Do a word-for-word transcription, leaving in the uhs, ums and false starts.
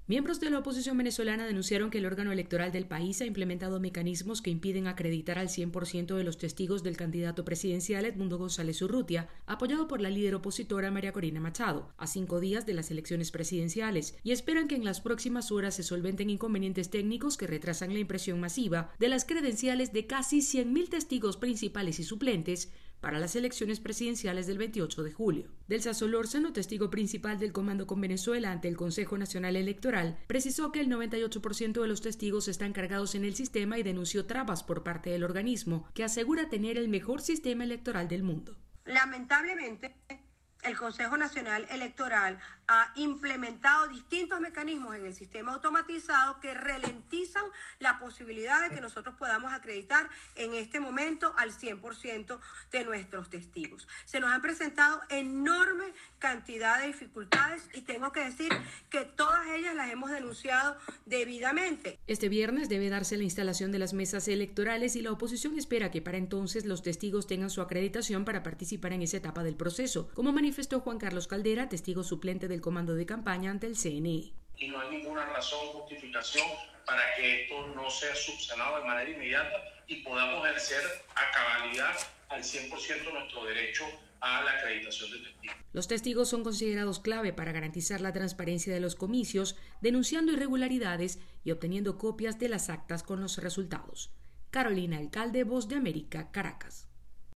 Miembros de la oposición venezolana denunciaron que el órgano electoral del país ha implementado mecanismos que impiden acreditar al cien por ciento de los testigos del candidato presidencial Edmundo González Urrutia, apoyado por la líder opositora María Corina Machado, a cinco días de las elecciones presidenciales, y esperan que en las próximas horas se solventen inconvenientes técnicos que retrasan la impresión masiva de las credenciales de casi cien mil testigos principales y suplentes para las elecciones presidenciales del veintiocho de julio. Delsa Solórzano, testigo principal del Comando con Venezuela ante el Consejo Nacional Electoral, precisó que el noventa y ocho por ciento de los testigos están cargados en el sistema y denunció trabas por parte del organismo, que asegura tener el mejor sistema electoral del mundo. Lamentablemente, el Consejo Nacional Electoral ha implementado distintos mecanismos en el sistema automatizado que ralentizan la posibilidad de que nosotros podamos acreditar en este momento al cien por ciento de nuestros testigos. Se nos han presentado enorme cantidad de dificultades y tengo que decir que todas ellas las hemos denunciado debidamente. Este viernes debe darse la instalación de las mesas electorales y la oposición espera que para entonces los testigos tengan su acreditación para participar en esa etapa del proceso, como manifestó Juan Carlos Caldera, testigo suplente del Comando de Campaña ante el C N E. Y no hay ninguna razón o justificación para que esto no sea subsanado de manera inmediata y podamos ejercer a cabalidad al cien por ciento nuestro derecho a la acreditación de testigos. Los testigos son considerados clave para garantizar la transparencia de los comicios, denunciando irregularidades y obteniendo copias de las actas con los resultados. Carolina Alcalde, Voz de América, Caracas.